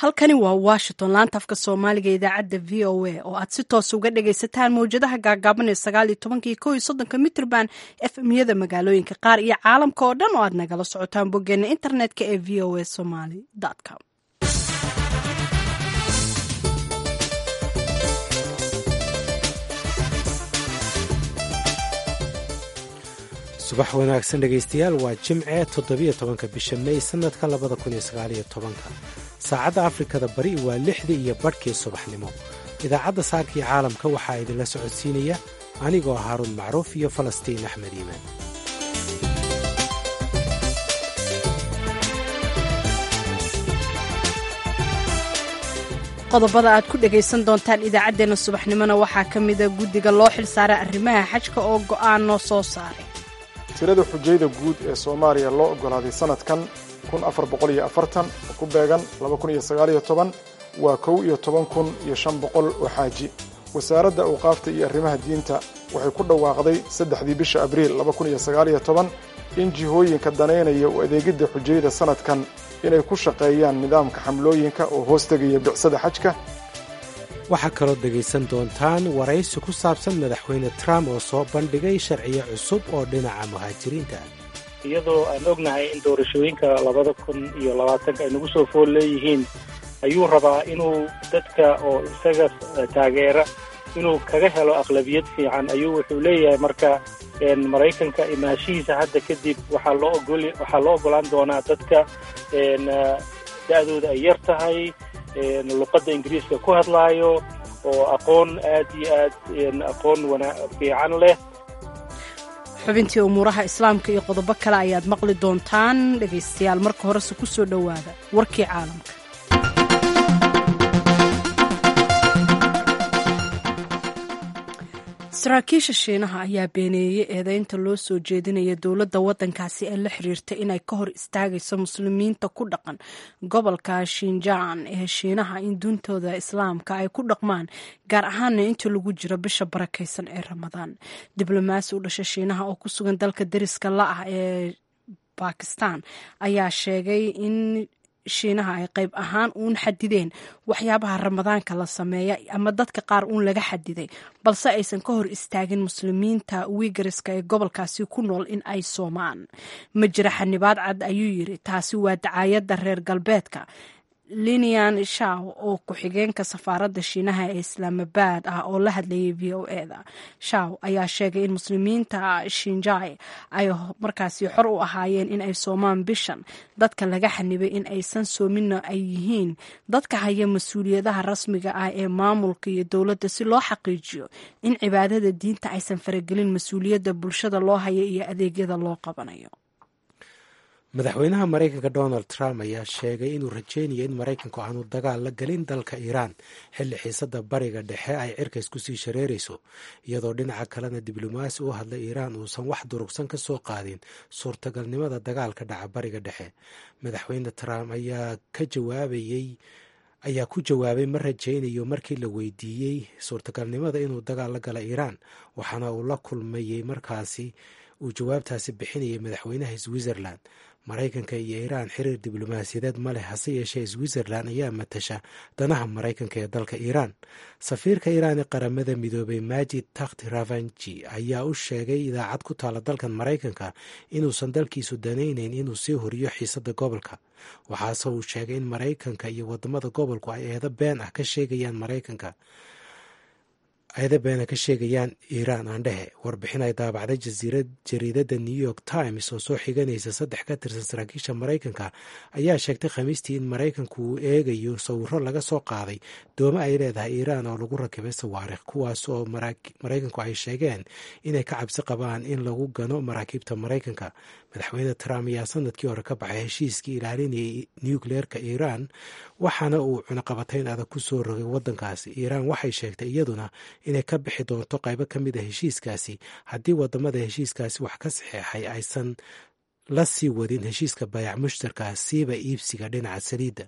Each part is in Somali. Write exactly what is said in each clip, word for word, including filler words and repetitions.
halkani waa washington laanta afka soomaaliga idaacadda v o a oo aad si toos uga dhagaysataan mawjadaha gaagaaban ee sagaal iyo tobanka iyo kow iyo soddonka mitrban f m-yada magaalooyinka qaar iyo caalamka oo dhan oo aad nagala socotaan boggeena internetka ee v o a somaly com. subax wanaagsan dhegaystayaal waa jimce toddobiyo tobanka bisha may sanadka labada kun iyo sagaaliyo tobanka saacadda afrikada bari waa lixdii iyo badhkii subaxnimo idaacadda saarka iyo caalamka waxaa idinla socodsiinaya anigoo haaruun macruuf iyo falastiin axmed iimaan qodobada aad ku dhagaysan doontaan idaacaddeenna subaxnimona waxaa ka mida guddiga loo xilsaaray arrimaha xajka oo go'aano soo saaray tirada xujayda guud ee soomaaliya loo oggolaaday sanadkan kun afar boqol iyo afartan oo ku beegan laba kun iyo sagaaliyo toban waa kow iyo toban kun iyo shan boqol oo xaaji wasaaradda awqaafta iyo arrimaha diinta waxay ku dhawaaqday saddexdii bisha abriil laba kun iyo sagaaliyo toban in jihooyinka danaynaya u adeegidda xujayda sanadkan inay ku shaqeeyaan nidaamka xamlooyinka oo hoos tegaya bicsada xajka. waxaa kaloo dhegaysan doontaan waraysi ku saabsan madaxweyne trump oo soo bandhigay sharciyo cusub oo dhinaca muhaajiriinta ah iyadoo aan ognahay in doorashooyinka labada kun iyo labaatanka ay nagu soo fool leeyihiin ayuu rabaa inuu dadka oo isaga taageera inuu kaga helo aqlabiyad fiican ayuu wuxuu leeyahay marka maraykanka imaashihiisa hadda kadib waxaa loo ogol waxaa loo ogolaan doonaa dadka da-dooda ay yar tahay luqadda ingiriiska ku hadlaayo oo aqoon aad iyo aad aqoon wana fiican leh. xubintii umuuraha islaamka iyo qodobo kale ayaad maqli doontaan dhegaystayaal marka horese ku soo dhowaada warkii caalamka. saraakiisha shiinaha ayaa beeneeyey eedeynta loo soo jeedinaya dowladda waddankaasi ee la xiriirta inay ka hor istaagayso muslimiinta ku dhaqan gobolka shinjaan ee shiinaha in duuntooda islaamka ay ku dhaqmaan gaar ahaana inta lagu jiro bisha barakaysan ee ramadaan. diblomaasi u dhasha shiinaha oo ku sugan dalka deriska la ah ee bakistan ayaa sheegay in shiinaha ay qayb ahaan uun xadideen waxyaabaha ramadaanka la sameeya ama dadka qaar uun laga xadiday balse aysan ka hor istaagin muslimiinta wiigariska ee gobolkaasi ku nool in ay soomaan. ma jira xanibaad cad ayuu yiri, taasi waa dacaayadda reer galbeedka. linian shaw oo ku-xigeenka safaaradda shiinaha ee islaamabad ah oo la hadlayay v o e da shaw ayaa sheegay in muslimiinta shinjai ay markaasi xor u ahaayeen in ay soomaan bishan. dadka laga xanibay in aysan soomina ay yihiin dadka haya mas-uuliyadaha rasmiga ah ee maamulka iyo dowladda si loo xaqiijiyo in cibaadada diinta aysan faragelin mas-uuliyadda bulshada loo haya iyo adeegyada loo qabanayo. madaxweynaha maraykanka donald trump ayaa sheegay inuu rajeynayo in maraykanku aanu dagaal la gelin dalka iiraan xilli xiisadda bariga dhexe ay cirkays kusii shareerayso iyadoo dhinaca kalena diblomaasi u hadla iiraan uusan wax durugsan ka soo qaadin suurtagalnimada dagaalka dhaca bariga dhexe. madaxweyne trump ayaa ka jawaabayey ayaa ku jawaabay ma rajaynayo markii la weydiiyey suurtagalnimada inuu dagaal la gala iiraan waxaana uu la kulmayey markaasi uu jawaabtaasi bixinayay madaxweynaha switzerland. maraykanka iyo iiraan xiriir diblomaasiyadeed ma leh, hase yeeshee switzerland ayaa matasha danaha maraykanka ee dalka iiraan. safiirka iiraan ee qaramada midoobay majid takht ravanji ayaa u sheegay idaacad ku taala dalkan maraykanka inuusan dalkiisu danaynayn inuu sii horiyo xiisadda gobolka. waxaase uu sheegay in maraykanka iyo wadamada gobolku ay eedo been ah ka sheegayaan maraykanka ayada beena ka sheegayaan iiraan aandhehe. warbixin ay daabacday jariidadda new york times oo soo xiganaysa saddex ka tirsan saraakiisha maraykanka ayaa sheegtay khamiistii in maraykanku uu eegayo sawiro laga soo qaaday doomo ay leedahay iiraan oo lagu rakibay sawaarikh kuwaas oo maraykanku ay sheegeen inay ka cabsi qabaan in lagu gano maraakiibta maraykanka. madaxweyne trump ayaa sanadkii hore ka baxay heshiiskii ilaalinayay nucleerka iiraan waxaana uu cunaqabatayn adag ku soo rogay waddankaasi. iiraan waxay sheegtay iyaduna inay ka bixi doonto qaybo ka mid a heshiiskaasi haddii wadamada heshiiskaasi wax ka saxeexay aysan la sii wadin heshiiska bayac mushtarka siiba iibsiga dhinaca saliidda.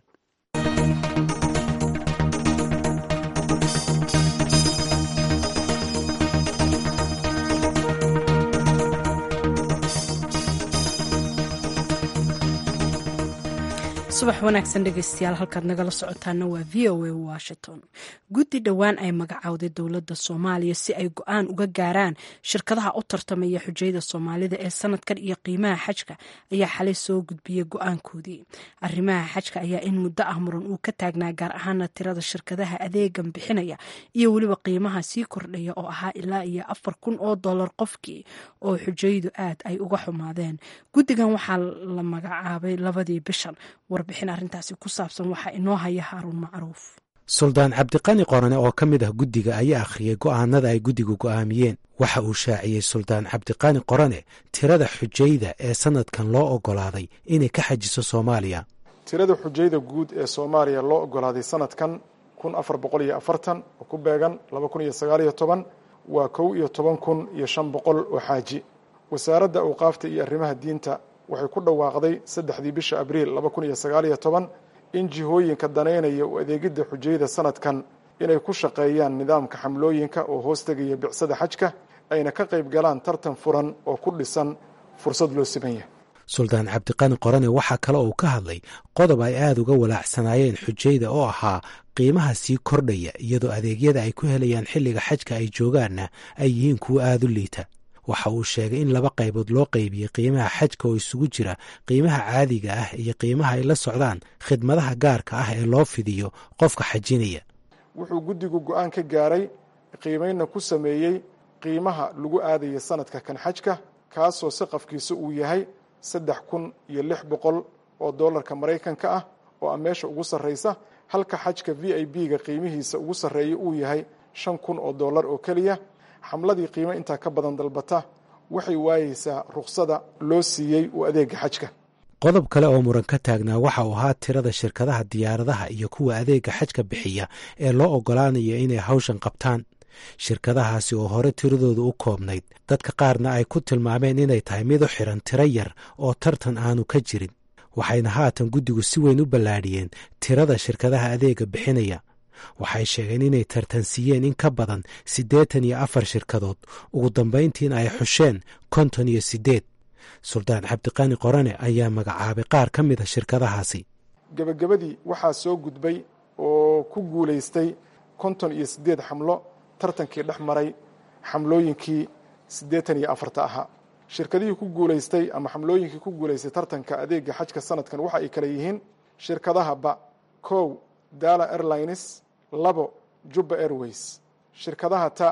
subax wanaagsan dhegeystayaal, halkaad nagala socotaana waa v o a washington. guddi dhowaan ay magacowday dowladda soomaaliya si ay go-aan uga gaaraan shirkadaha u tartamaya xujayda soomaalida ee sanadkan iyo qiimaha xajka ayaa xalay soo gudbiyey go-aankoodii. arrimaha xajka ayaa in muddo ah muran uu ka taagnaa, gaar ahaana tirada shirkadaha adeegan bixinaya iyo weliba qiimaha sii kordhaya oo ahaa ilaa iyo afar kun oo dollar qofkii, oo xujaydu aad ay uga xumaadeen. guddigan waxaa la magacaabay labadii bishan. warbixin arrintaasi ku saabsan waxaa inoo haya haaruun macruuf. suldaan cabdiqani qorane oo ka mid ah guddiga ayaa akhriyey go'aanada ay guddigu go'aamiyeen. waxa uu shaaciyey suldaan cabdiqani qorane tirada xujayda ee sanadkan loo oggolaaday inay ka xajiso soomaaliya. tirada xujayda guud ee soomaaliya loo oggolaaday sanadkan kun afar boqol iyo afartan oo ku beegan laba kun iyo sagaal iyo toban waa kow iyo toban kun iyo shan boqol oo xaaji. wasaaradda awqaafta iyo arrimaha diinta waxay ku dhawaaqday saddexdii bisha abriil laba kun iyo sagaal iyo toban in jihooyinka danaynaya u adeegidda xujayda sanadkan inay ku shaqeeyaan nidaamka xamlooyinka oo hoos tegaya bicsada xajka, ayna ka qayb galaan tartan furan oo ku dhisan fursad loo siman yahay. suldaan cabdiqani qorane waxaa kale uu ka hadlay qodob ay aada uga walaacsanaayeen xujayda oo ahaa qiimaha sii kordhaya, iyadoo adeegyada ay ku helayaan xilliga xajka ay joogaanna ay yihiin kuwo aada u liita. waxa uu sheegay in laba qaybood loo qaybiyey qiimaha xajka oo isugu jira qiimaha caadiga ah iyo qiimaha ay la socdaan khidmadaha gaarka ah ee loo fidiyo qofka xajinaya. wuxuu guddigu go-aan ka gaaray qiimaynna ku sameeyey qiimaha lagu aadaya sanadka kan xajka, kaasoo saqafkiisa uu yahay saddex kun iyo lix boqol oo dollarka maraykanka ah oo ah meesha ugu sarraysa, halka xajka v i b ga qiimihiisa ugu sarreeya uu yahay shan kun oo dollar oo keliya. xamladii qiimo intaa ka badan dalbata waxay waayeysaa rukhsada loo siiyey u adeega xajka. qodob kale oo muran ka taagnaa waxa uu ahaa tirada shirkadaha diyaaradaha iyo kuwa adeega xajka bixiya ee loo oggolaanayo inay hawshan qabtaan. shirkadahaasi oo hore tiradooda u koobnayd, dadka qaarna ay ku tilmaameen inay tahay mid u xiran tiro yar oo tartan aanu ka jirin, waxayna haatan guddigu si weyn u ballaadhiyeen tirada shirkadaha adeega bixinaya. waxay sheegeen inay tartansiiyeen in ka badan siddeetan iyo afar shirkadood, ugu dambayntiina ay xusheen konton iyo siddeed. suldaan cabdiqani qorane ayaa magacaabay qaar ka mid a shirkadahaasi. gebagabadii waxaa soo gudbay oo ku guulaystay konton iyo siddeed xamlo tartankii dhex maray xamlooyinkii siddeetan iyo afarta ahaa. shirkadihii ku guulaystay ama xamlooyinkii ku guulaystay tartanka adeega xajka sanadkan waxa ay kale yihiin shirkadaha ba kow Dala Airlines, labo Jubba Airways. shirkadaha ta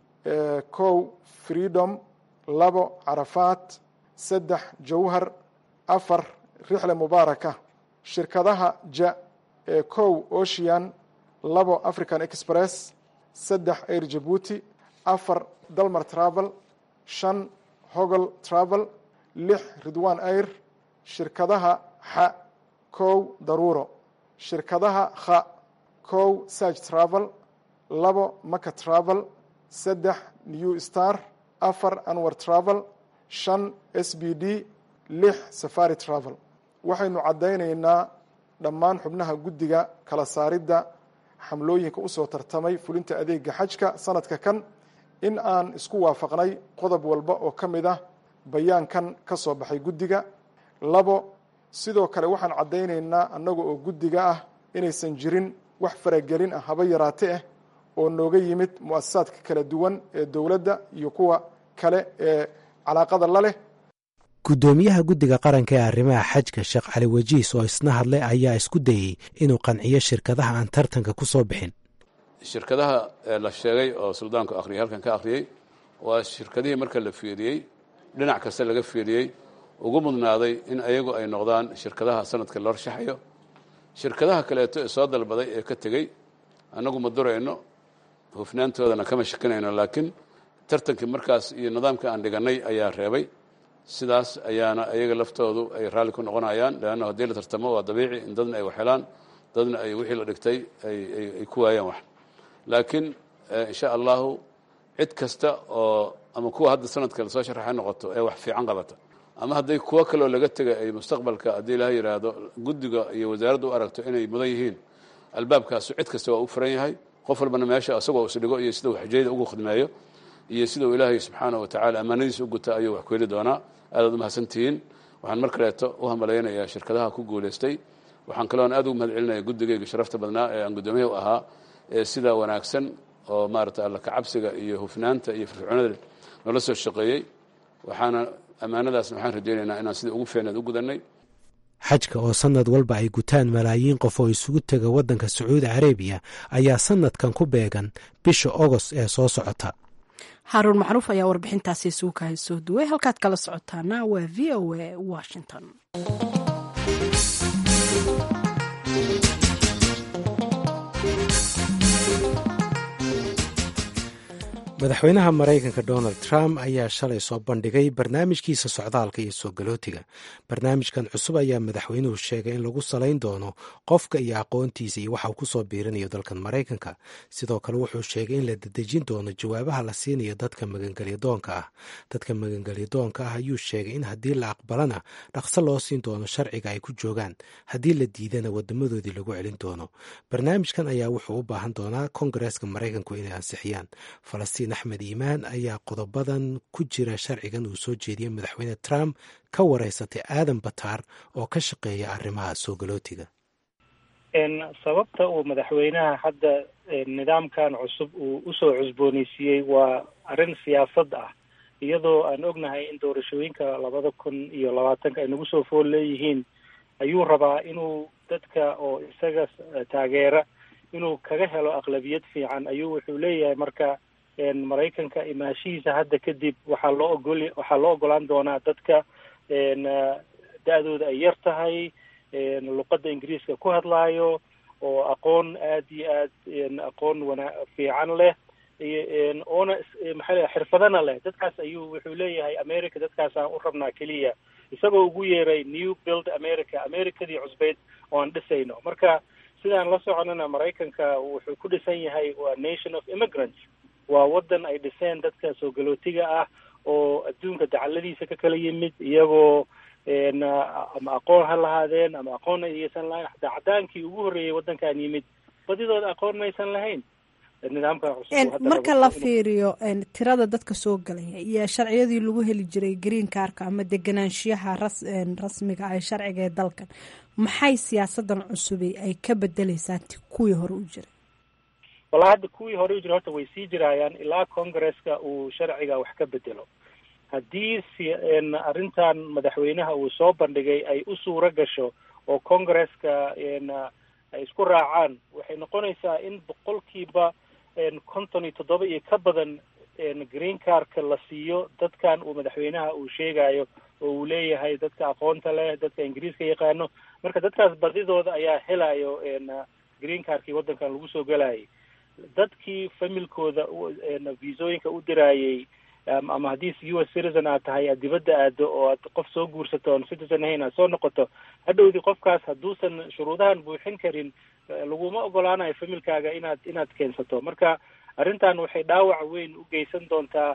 ee kow Freedom, labo Arafat, saddex Jawhar, afar Rixle Mubaaraka. shirkadaha ja ee kow Ocean, labo African Express, saddex Air Djibouti, afar Dalmar Travel, shan Hogol Travel, lix Ridwan Air. shirkadaha xa kow Daruuro. shirkadaha kha kow Saj Travel, labo Maka Travel, saddex New Star, afar Anwar Travel, shan S B D, lix Safari Travel. waxaynu caddaynaynaa dhammaan xubnaha guddiga kala saaridda xamlooyinka u soo tartamay fulinta adeega xajka sanadka kan in aan isku waafaqnay qodob walba oo ka mid ah bayaankan ka soo baxay guddiga. labo sidoo kale waxaan caddaynaynaa annaga oo guddiga ah inaysan jirin wax faragelin ah haba yaraate ah oo nooga yimid mu'asasaadka kala duwan ee dowladda iyo kuwa kale ee calaaqada la leh. guddoomiyaha guddiga qaranka ee arrimaha xajka sheekh cali wajiis oo isna hadlay ayaa isku dayey inuu qanciyo shirkadaha aan tartanka ku soo bixin. shirkadaha la sheegay oo suldaanku akhriyay halkan ka akhriyey waa shirkadihii marka la fiiriyey dhinac kasta laga fiiriyey ugu mudnaaday in ayagu ay noqdaan shirkadaha sanadka la horshaxayo. shirkadaha kaleeto ee soo dalbaday ee ka tegey annagu ma durayno, hufnaantoodana kama shakinayno, laakiin tartankii markaas iyo nidaamka aan dhigannay ayaa reebay. sidaas ayaana ayaga laftoodu ay raalli ku noqonayaan, leanna haddii la tartamo waa dabiici in dadna ay wax helaan, dadna ay wixii la dhigtay ay ku waayaan wax. laakiin insha allahu cid kasta oo ama kuwa hadda sanadka lasoo sharaxa noqoto ee wax fiican qabata, ama hadday kuwo kaloo laga tegay ay mustaqbalka haddii ilaha yidhaahdo guddiga iyo wasaaradda u aragto inay mudan yihiin, albaabkaasu cid kasta waa u furan yahay. qof walbana meesha isagoo isdhigo iyo sida uu xujayda ugu khidmeeyo iyo sida uu ilaahay subxaanahu watacaala ammaanadiisa u guta ayuu wax ku heli doonaa. aadaad u mahadsantihiin. waxaan mar kaleeto u hambalaynayaa shirkadaha ku guulaystay waxaan kaloon aad ugu mahad celinaya guddigayga sharafta badnaa ee aan guddoomiyaha u ahaa ee sidaa wanaagsan oo maarata alla kacabsiga iyo hufnaanta iyo firfircoonada noola soo shaqeeyey waxaana ammaanadaasna waxaan rajaynaynaa inaan sida ugu fiicneed u gudannay xajka oo sannad walba ay gutaan malaayiin qof oo isugu tega waddanka sacuudi carabiya ayaa sannadkan ku beegan bisha ogost ee soo socota haaruun macruuf ayaa warbixintaasi isugu kahay soo duway halkaad kala socotaana waa v o a washington. madaxweynaha maraykanka donald trump ayaa shalay soo bandhigay barnaamijkiisa socdaalka iyo soo galootiga. barnaamijkan cusub ayaa madaxweynuhu sheegay in lagu salayn doono qofka iyo aqoontiisa iyo waxa uu ku soo biirinayo dalkan maraykanka. sidoo kale wuxuu sheegay in la dedejin doono jawaabaha la siinayo dadka magangelyadoonka ah. dadka magangelyadoonka ah ayuu sheegay in haddii la aqbalana dhaqso loo siin doono sharciga ay ku joogaan, haddii la diidana wadamadoodii lagu celin doono. barnaamijkan ayaa wuxuu u baahan doonaa kongareeska maraykanku inay ansixiyaan. falastiin axmed iimaan ayaa qodobadan ku jira sharcigan uu soo jeediyey madaxweyne trump ka wareysatay aadan bataar oo ka shaqeeya arrimaha soo galootiga. sababta uu madaxweynaha hadda nidaamkan cusub uu usoo cusbooneysiiyey waa arrin siyaasad ah, iyadoo aan ognahay in doorashooyinka labada kun iyo labaatanka ay nagu soo fool leeyihiin ayuu rabaa inuu dadka oo isaga taageera inuu kaga helo aqlabiyad fiican. ayuu wuxuu leeyahay marka maraykanka imaashihiisa hadda kadib waxaa loo ogol waxaa loo ogolaan doonaa dadka da-dooda ay yar tahay, luqadda ingiriiska ku hadlaayo, oo aqoon aad iyo aad aqoon wana fiican leh, oona maxaa leh xirfadana leh. dadkaas ayuu wuxuu leeyahay america dadkaasaan u rabnaa keliya, isagoo ugu yeeray new build america, americadii cusbeyd oo aan dhisayno. marka sidaan la soconana maraykanka wuxuu ku dhisan yahay waa nation of immigrants, waa wadan ay dhiseen dadka soo galootiga ah oo adduunka dacaladiisa ka kala yimid, iyagoo ama aqoon ha lahaadeen ama aqoon aysan lahayn. xataa cadaankii ugu horreeyey wadankan yimid badidooda aqoon maysan lahayn. nidaamka cusub marka la fiiriyo tirada dadka soo galaya iyo sharciyadii lagu heli jiray green carka ama deganaanshiyaha ras rasmiga ah sharciga ee dalkan, maxay siyaasadan cusubi ay ka bedelaysaa kuwii hore u jiray? walaa hadda kuwii hore u jira horta way sii jirayaan ilaa congaresska uu sharciga wax ka bedelo. haddii si arrintan madaxweynaha uu soo bandhigay ay u suuro gasho oo congaresska ay isku raacaan, waxay noqonaysaa in boqolkiiba konton iyo toddoba iyo ka badan green carka la siiyo dadkan uu madaxweynaha uu sheegayo oo uu leeyahay dadka aqoonta leh, dadka ingiriiska yaqaano. marka dadkaas badidooda ayaa helayo green carkii waddankan lagu soo gelayay. dadkii familkooda visooyinka u diraayey ama haddii u s citizen aad tahay aad dibadda aado oo aad qof soo guursato oon citizen ahayn aad soo noqoto, hadhowdii qofkaas hadduusan shuruudahan buuxin karin laguma ogolaanayo familkaaga inaad inaad keensato. marka arrintan waxay dhaawac weyn u geysan doontaa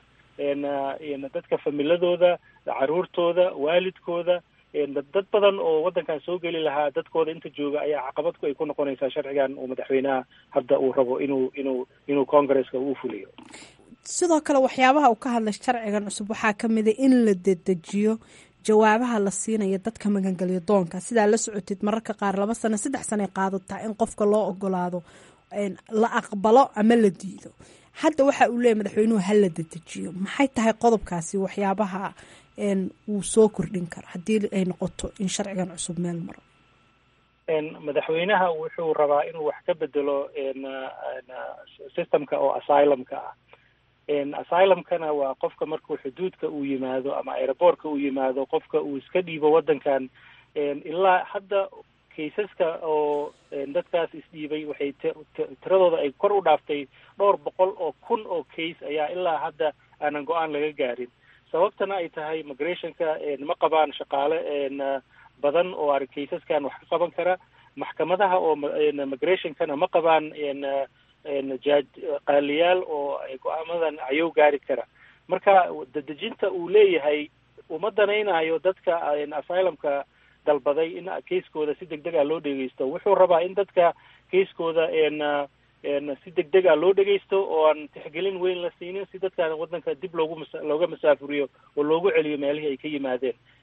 dadka familadooda, caruurtooda, waalidkooda. dad badan oo waddankan soo geli lahaa dadkooda inta jooga ayaa caqabadku ay ku noqonaysaa sharcigan uu madaxweynaha hadda uu rabo inuu inuu inuu congaresska uu fuliyo. sidoo kale waxyaabaha uu ka hadlay sharcigan cusub waxaa ka mid a in la dedejiyo jawaabaha la siinayo dadka magangelyo doonka. sidaa la socotid mararka qaar laba sano saddex sano ay qaadataa in qofka loo ogolaado la aqbalo ama la diido. hadda waxa uu leeyahy madaxweynuhu ha la dedejiyo. maxay tahay qodobkaasi waxyaabaha uu soo kordhin karo haddii ay noqoto in sharcigan cusub meel maro? madaxweynaha wuxuu rabaa inuu wax ka bedelo systemka oo asylumka ah. asylumkana waa qofka markuu xuduudka uu yimaado ama aeroboortka uu yimaado, qofka uu iska dhiibo waddankan. ilaa hadda kaysaska oo dadkaas isdhiibay waxay tiradooda ay kor u dhaaftay dhowr boqol oo kun oo case ayaa ilaa hadda aanan go-aan laga gaarin. sababtana ay tahay migrationka ma qabaan shaqaale badan oo ar kaysaskan wax ka qaban kara. maxkamadaha oo migrationkana ma qabaan jaaj qaaliyaal oo go-aamadan ayow gaari kara. marka dedejinta uu leeyahay uma danaynayo dadka asylumka dalbaday in kayskooda si deg deg a loo dhegeysto. wuxuu rabaa in dadka kayskooda si deg deg a loo dhegeysto oo aan tixgelin weyn la siinin, si dadkan waddanka dib loogu looga masaafuriyo oo loogu celiyo meelihii ay ka yimaadeen.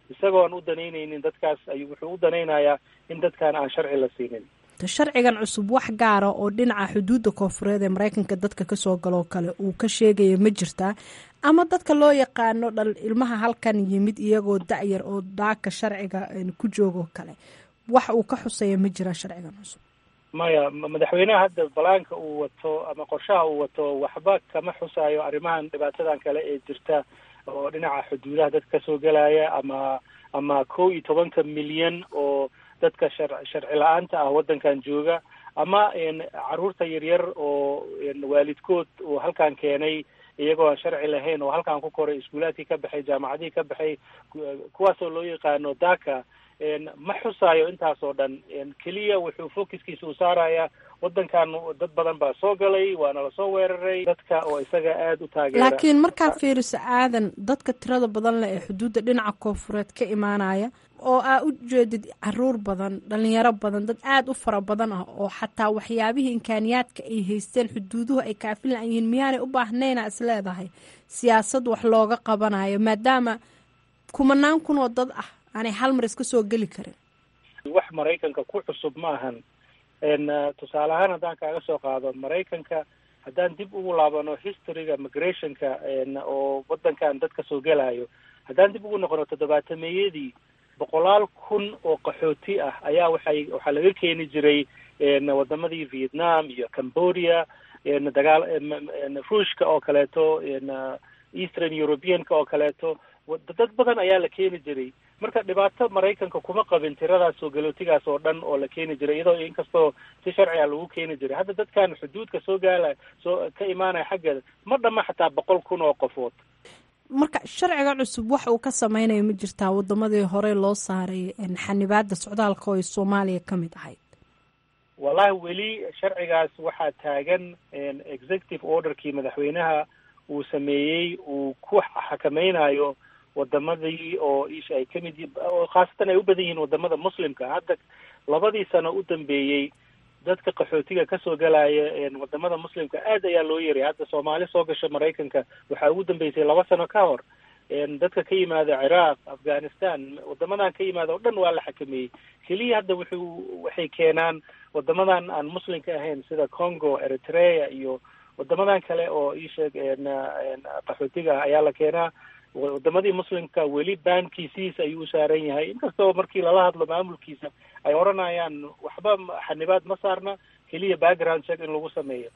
isagoon u danaynaynin dadkaas ayuu wuxuu u danaynayaa in dadkan aan sharci la siinin. sharcigan cusub wax gaara oo dhinaca xuduudda koonfureed ee maraykanka dadka kasoo galoo kale uu ka sheegaya ma jirtaa, ama dadka loo yaqaano dhal ilmaha halkan yimid iyagoo da-yar oo daaka sharciga ku joogoo kale wax uu ka xuseeya ma jiraa sharcigan cusub? maya, madaxweynaha hadda balaanka uu wato ama qorshaha uu wato waxba kama xusaayo arrimahan dhibaatadan kale ee jirta oo dhinaca xuduudaha dadka kasoo gelaya ama ama kow iyo tobanka milyan oo dadka shar sharci la-aanta ah waddankan jooga, ama caruurta yaryar oo waalidkood uu halkan keenay iyagoo aan sharci lahayn oo halkan ku koray, iskuulaadkii ka baxay, jaamacadihii ka baxay, kuwaasoo loo yaqaano daka. ma xusaayo intaas oo dhan, keliya wuxuu focuskiisa u saarayaa waddankan dad badan baa soo galay, waana lasoo weeraray, dadka oo isaga aada u taageera. laakiin markaa fiiriso aadan, dadka tirada badan leh ee xuduudda dhinaca koonfureed ka imaanaya oo aa u jeedid caruur badan, dhalinyaro badan, dad aada u fara badan ah oo xataa waxyaabihii imkaaniyaadka ay haysteen xuduuduhu ay kaafin la yihiin, miyaanay u baahnayna is leedahay siyaasad wax looga qabanayo maadaama kumanaan kun oo dad ah aanay hal mar iska soo geli karin? wax maraykanka ku cusub ma ahan. tusaale ahaan haddaan kaaga soo qaado maraykanka, haddaan dib ugu laabano historyga migrationka oo waddankan dadka soo gelayo, haddaan dib ugu noqono toddobaatameeyadii boqolaal kun oo qaxooti ah ayaa waxay waxaa laga keeni jiray wadamadii Vietnam iyo Cambodia, dagaal ruushka oo kaleeto, Eastern Europeanka oo kaleeto, dad badan ayaa la keeni jiray. marka dhibaato maraykanka kuma qabin tiradaas soo galootigaas oo dhan oo la keeni jiray, iyadoo inkastoo si sharci ah lagu keeni jiray. hadda dadkan xuduudka soo gaala soo ka imaanaya xaggeeda ma dhama xataa boqol kun oo qofood. marka sharciga cusub wax uu ka samaynayo ma jirtaa wadamadii hore loo saaray xanibaada socdaalka oo ay Soomaaliya ka mid ahayd? wallahi weli sharcigaas waxaa taagan executive orderkii madaxweynaha uu sameeyey uu ku xakameynayo wadamadii oo isha ay kamid oo khaasatan ay u badan yihiin wadamada muslimka. hadda labadii sano u dambeeyey dadka qaxootiga kasoo galaya wadamada muslimka aad ayaa loo yaray. hadda Soomaali soo gasha Maraykanka waxaa ugu dambeysay laba sano ka hor. dadka ka yimaada Ciraaq, Afghanistan, wadamadan ka yimaada oo dhan waa la xakameeyey. keliya hadda wuxuu waxay keenaan wadamadan aan muslimka ahayn sida Congo, Eritrea iyo wadamadan kale oo isheeg qaxootiga ayaa la keenaa. wadamadii muslimka weli baankiisiisa ayuu u saaran yahay, inkastoo markii lala hadlo maamulkiisa ay odhanayaan waxba xanibaad ma saarna, keliya background check in lagu sameeyo.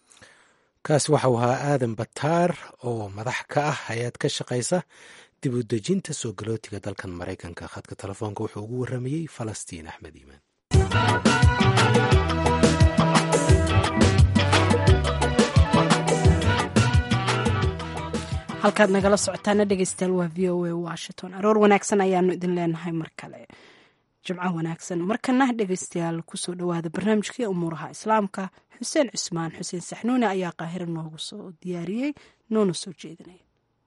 kaasi waxau ahaa aadan bataar oo madax ka ah hay-ad ka shaqaysa dib u dejinta soo galootiga dalkan Maraykanka. khadka telefoonka wuxuu ugu waramayey Falastiin Axmed Iimaan. halkaad nagala socotaana dhegeystayaal waa v o a Washington. aroor wanaagsan ayaanu idin leenahay mar kale, jimco wanaagsan. markana dhegeystayaal kusoo dhawaada barnaamijkii umuuraha islaamka. xuseen cusmaan xuseen saxnuuni ayaa qaahiro noogu soo diyaariyey noona soo jeedinaya.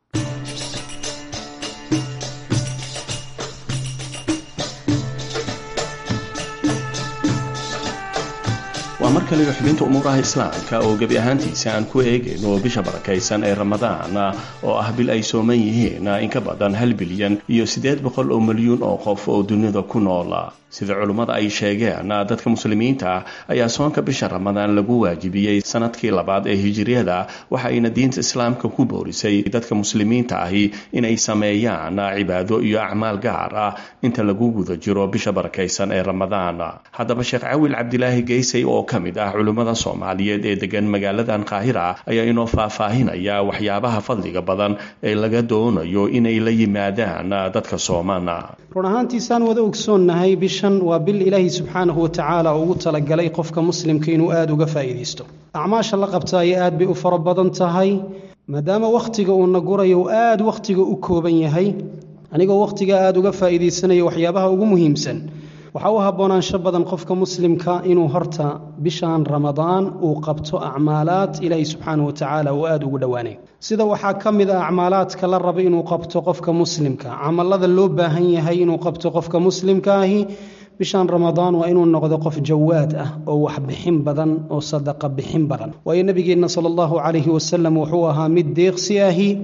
waa mar kale xubinta umuuraha islaamka oo gebi ahaantiisa aan ku eegayno bisha barakaysan ee ramadaan oo ah bil ay sooman yihiin in ka badan hal bilyan iyo siddeed boqol oo milyuun oo qof oo dunida ku nool. sida culummada ay sheegeen, dadka muslimiinta ayaa soonka bisha ramadaan lagu waajibiyey sanadkii labaad ee hijriyada, waxa ayna diinta islaamka ku boorisay dadka muslimiinta ahi inay sameeyaan cibaado iyo acmaal gaar ah inta lagu guda jiro bisha barakaysan ee ramadaan. haddaba sheekh cawil cabdilaahi geysay oo ka mid ah culummada Soomaaliyeed ee degan magaaladan Qaahira ayaa inoo faahfaahinaya waxyaabaha fadliga badan ee laga doonayo inay la yimaadaan dadka soomana. run ahaantiisaan wada ogsoonnahay bishan waa bil ilaahi subxaanahu wa tacaala ugu talagalay qofka muslimka inuu aada uga faa'iidaysto. acmaasha la qabtaayo aad bay u fara badan tahay, maadaama wakhtiga uu nagurayo aada wakhtiga u kooban yahay. anigoo wakhtiga aada uga faa'iidaysanayo waxyaabaha ugu muhiimsan, waxaa u haboonaansho badan qofka muslimka inuu horta bishan ramadaan uu qabto acmaalaad ilaahi subxaanahu wa tacaala uu aada ugu dhowaanay. sida waxaa ka mid ah acmaalaadka la rabo inuu qabto qofka muslimka, camalada loo baahan yahay inuu qabto qofka muslimka ahi bishan ramadaan waa inuu noqdo qof jawaad ah oo wax bixin badan oo sadaqa bixin badan. waayo nabigeenna sala allahu calayhi wasalam wuxuu ahaa mid deeqsi ahi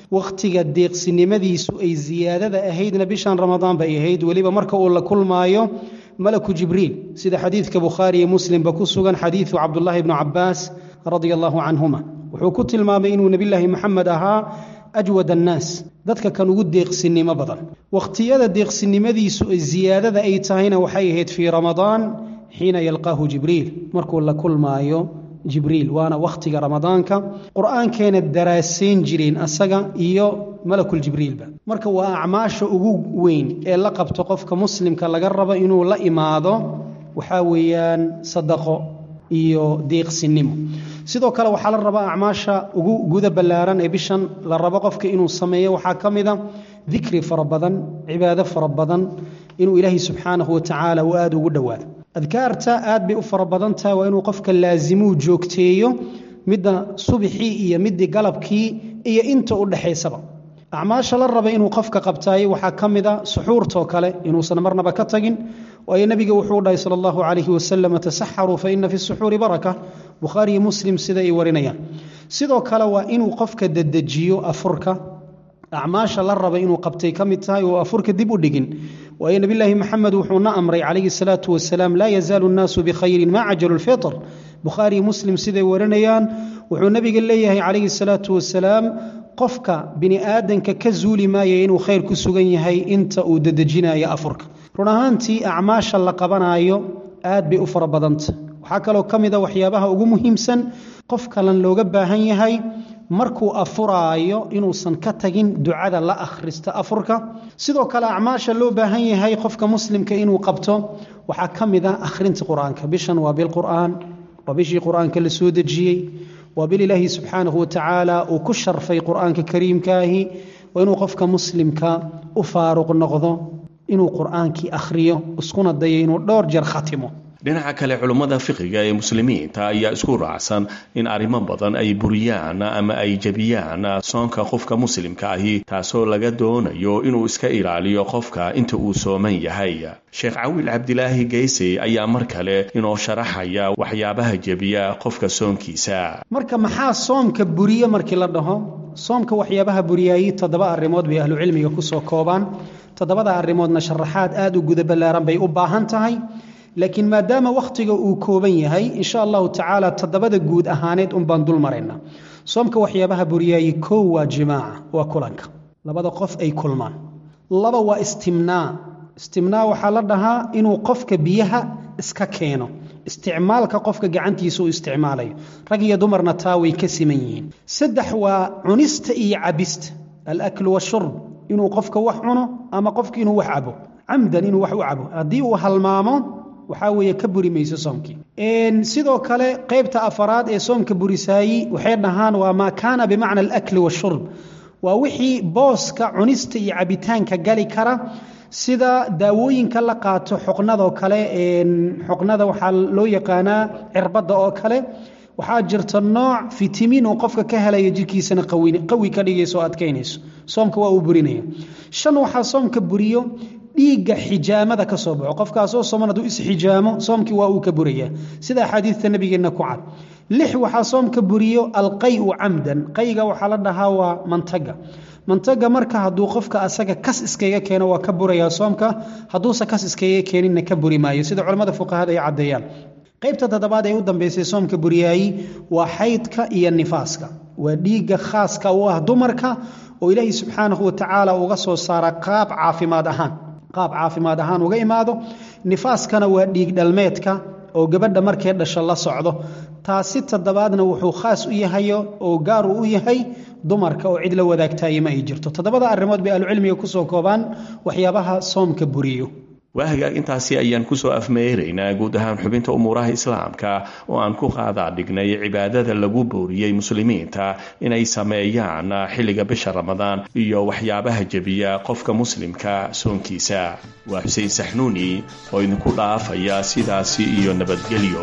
wakhtiga deeqsinimadiisu ay ziyaadada ahaydna bishan ramadaan bay ahayd weliba marka uu la kulmaayo malaku jibriil sida xadiidka bukhaari iyo muslimba ku sugan xadiidu cabdullaahi ibnu cabbaas radia allahu canhuma wuxuu ku tilmaamay inuu nebillaahi moxamed ahaa ajwad annaas dadka kan ugu deeqsinimo badan wakhtiyada deeqsinimadiisu ziyaadada ay tahayna waxay ahayd fii ramadaan xiina yalqaahu jibriil markuu la kulmaayo jibriil waana wakhtiga ramadaanka qur-aankeena daraasayn jireen asaga iyo malakul jibriilba marka waa acmaasha ugu weyn ee la qabto qofka muslimka laga rabo inuu la imaado waxaa weeyaan sadaqo iyo deeqsinimo sidoo kale waxaa la rabaa acmaasha ugu guda ballaaran ee bishan la rabo qofka inuu sameeyo waxaa ka mid a dikri fara badan cibaado fara badan inuu ilaahay subxaanahu watacaala uu aada ugu dhowaado adkaarta aad bay u fara badan tahay waa inuu qofka laasimuu joogteeyo midda subixii iyo midii galabkii iyo inta u dhexaysaba acmaasha la raba inuu qofka qabtaayo waxaa ka mid a suxuurtoo kale inuusan marnaba ka tagin waayo nabiga wuxuu dhahay sala allahu calayhi wasalam tasaxaruu fa ina fi suxuuri baraka bukhaari iyo muslim sida ay warinayaan sidoo kale waa inuu qofka dedejiyo afurka acmaasha la raba inuu qabtay ka mid tahay oo afurka dib u dhigin waayo nabillaahi maxamed wuxuuna amray calayhi salaatu wasalaam laa yazaalu nnaasu bikhayrin maa cajalu lfitr bukhaari iyo muslim siday warinayaan wuxuu nabiga leeyahay calayhi salaatu wasalaam qofka bini aadanka ka zuuli maaya inuu khayr ku sugan yahay inta uu dedejinayo afurka run ahaantii acmaasha la qabanaayo aad bay u fara badanta waxaa kaloo ka mid a waxyaabaha ugu muhiimsan qof kalan looga baahan yahay markuu afuraayo inuusan ka tagin ducada la akhrista afurka sidoo kale acmaasha loo baahan yahay qofka muslimka inuu qabto waxaa ka mid a akhrinta qur-aanka bishan waa bilqur'aan waa bishii qur-aanka la soo dejiyey waa bil ilaahi subxaanahu watacaala uu ku sharfay qur-aanka kariimkaahi waa inuu qofka muslimka u faaruq noqdo inuu qur-aankii akhriyo iskuna dayo inuu dhowr jeer khatimo dhinaca kale culummada fiqiga ee muslimiinta ayaa isku raacsan in arrimo badan ay buriyaan ama ay jebiyaan soonka qofka muslimka ahi taasoo laga doonayo inuu iska ilaaliyo qofka inta uu sooman yahay sheekh cawiil cabdilaahi geysey ayaa mar kale inoo sharaxaya waxyaabaha jebiya qofka soonkiisa marka maxaa soomka buriye markii la dhaho soomka waxyaabaha buriyayay toddoba arrimood bay ahlucilmiga kusoo koobaan toddobada arrimoodna sharaxaad aada u guda ballaaran bay u baahan tahay laakiin maadaama wakhtiga uu kooban yahay insha allahu tacaala toddobada guud ahaaneed un baan dul maraynaa soomka waxyaabaha buriyaayey kow waa jimaaca waa kulanka labada qof ay kulmaan laba waa istimnaa istimnaa waxaa la dhahaa inuu qofka biyaha iska keeno isticmaalka qofka gacantiisa uu isticmaalayo rag iyo dumarna taa way ka siman yihiin saddex waa cunista iyo cabista alaklu washurb inuu qofka wax cuno ama qofka inuu wax cabo camdan inuu wax u cabo haddii uu halmaamo waxaa weeye ka buri mayso soomkii sidoo kale qaybta afaraad ee soomka burisaayi waxay dhahaan waa maa kaana bimacna alakli washurb waa wixii booska cunista iyo cabitaanka gali kara sida daawooyinka la qaato xoqnadoo kale xoqnada waxaa loo yaqaanaa cirbadda oo kale waxaa jirta nooc fitamiin oo qofka ka helaya jirkiisana qawi ka dhigayso oo adkaynayso soomka waa uu burinaya shan waxaa soomka buriyo dhiigga xijaamada ka soo baxo qofkaasoo sooman hadduu isxijaamo soomkii waa uu ka burayaa sida axaadiidta nabigeenna ku cad lix waxaa soomka buriyo alqayu camdan qayga waxaa la dhahaa waa mantaga mantaga marka hadduu qofka asaga kas iskaga keeno waa ka burayaa soomka hadduusa kas iskaga keeninna ka buri maayo sida culimmada fuqahada ay caddeeyaan qaybta toddobaad ee u dambeysay soomka buriyaayi waa xaydka iyo nifaaska waa dhiigga khaaska u ah dumarka oo ilaahay subxaanahu watacaala uga soo saara qaab caafimaad ahaan qaab caafimaad ahaan uga imaado nifaaskana waa dhiig dhalmeedka oo gabadha markay dhasho la socdo taasi toddobaadna wuxuu khaas u yahay oo gaar u yahay dumarka oo cid la wadaagtaay ma ay jirto toddobada arrimood bay ahlucilmiga kusoo koobaan waxyaabaha soomka buriyo waa hagaag intaasi ayaan kusoo afmeeraynaa guud ahaan xubinta umuuraha islaamka oo aan ku qaadaa dhignay cibaadada lagu booriyey muslimiinta inay sameeyaan xilliga bisha ramadaan iyo waxyaabaha jebiya qofka muslimka soonkiisa waa xuseen saxnuuni oo idinku dhaafaya sidaasi iyo nabadgelyo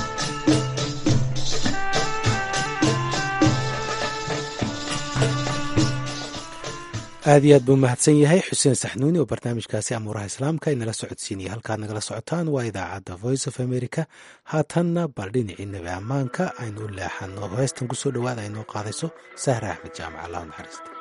aad iyo aad buu mahadsan yahay xuseen saxnuuni oo barnaamijkaasi amuuraha islaamka inala socodsiinaya halkaad nagala socotaan waa idaacadda voice of america haatanna bal dhinacii nebi ammaanka aynu u leexano heestan kusoo dhawaada ay noo qaadayso sahra axmed jaamac allah naxariista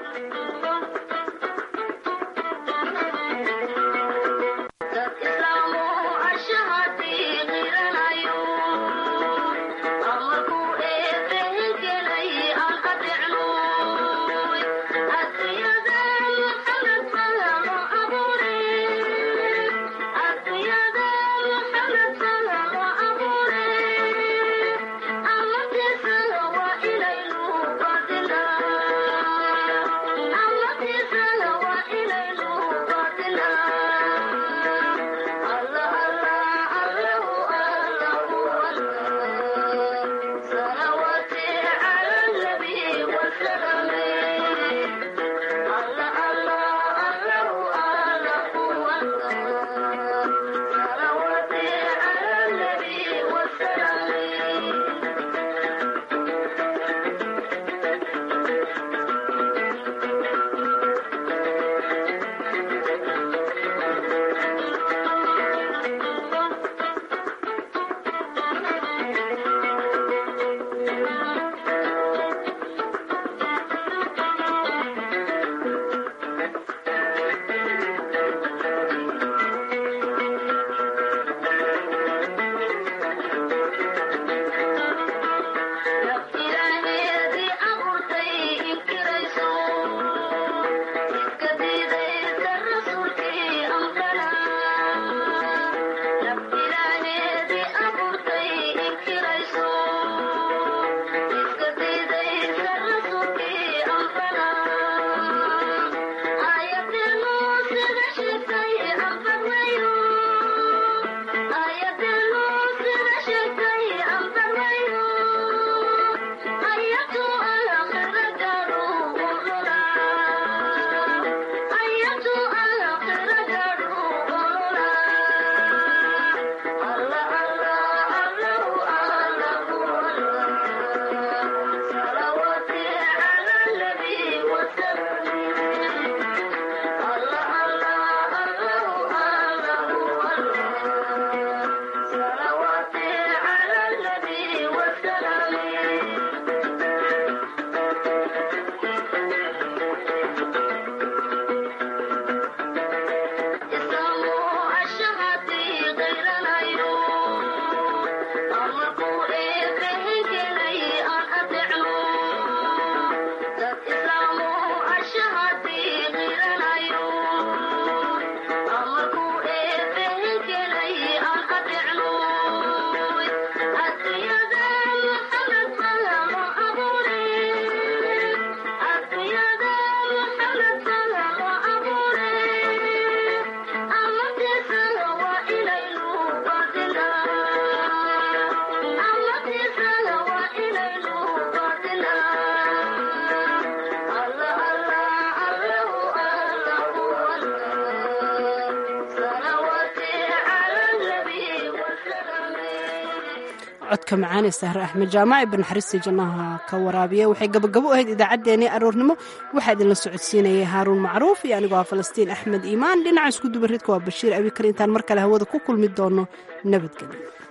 codka macaane sahre axmed jaamac ibn xaristi jannaha ka waraabiya waxay gabagabo ahayd idaacaddeenii aroornimo waxaa idinla socodsiinayay haaruun macruuf iyo anigoo ah falastiin axmed iimaan dhinaca isku dubaridka waa bashiir abikar intaan mar kale hawada ku kulmi doono nabadgelyo.